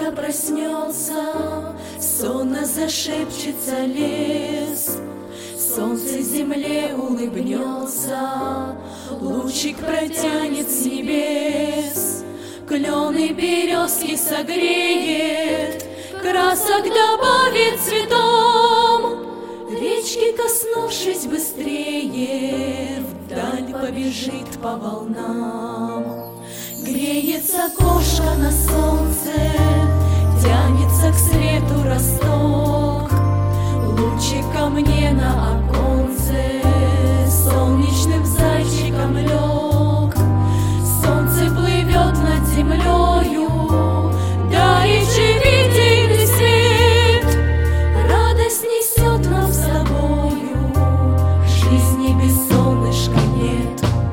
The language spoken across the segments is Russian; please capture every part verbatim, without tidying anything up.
когда проснется, сонно зашепчется лес, солнце земле улыбнется, лучик протянет с небес, клены березки согреет, красок добавит цветом, речки, коснувшись быстрее, вдаль побежит по волнам. Греется кошка на солнце, тянется к свету росток, лучик ко мне на оконце, солнечным зайчиком лег. Солнце плывет над землею, дарит живительный свет, радость несет нам с собою, жизни без солнышка нет.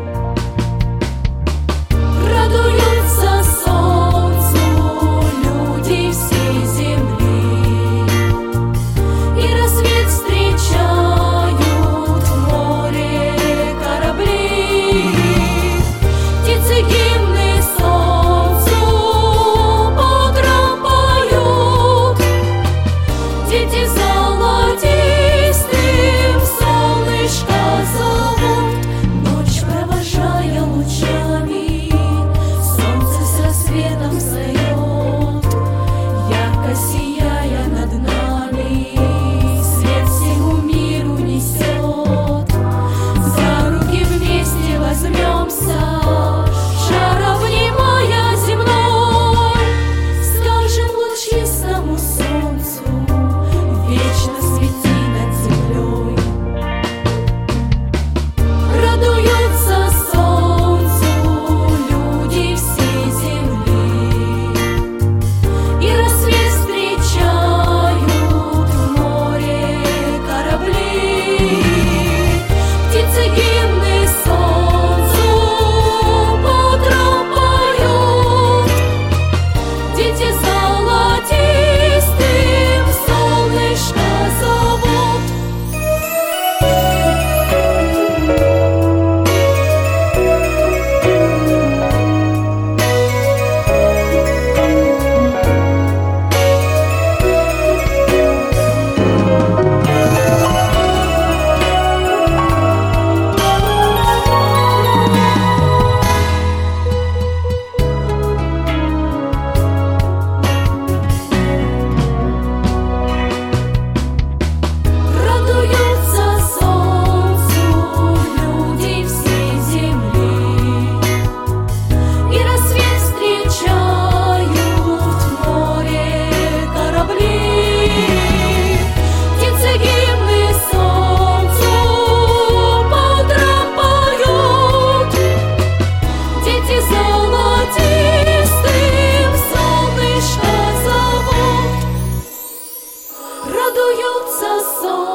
Радуются солнцу люди всей земли, и рассвет встречают в море корабли. Птицы гимны солнцу по утрам поют, дети золотистым солнышко зовут. Ночь провожая лучами, солнце с рассветом встает, ярко сияя над нами, свет всему миру несет. За руки вместе возьмемся, шар обнимая земной, скажем лучистому солнцу: вечно свети над землей. Радуются солнцу люди всей земли, и рассвет встречают в море корабли. Птицы гимны солнцу по утрам поют, дети золотистым солнышко зовут. Радуются солнцу люди всей земли, и рассвет встречают в море корабли. Птицы гимны солнцу по утрам поют, дети золотистым солнышко зовут. Радуются солнцу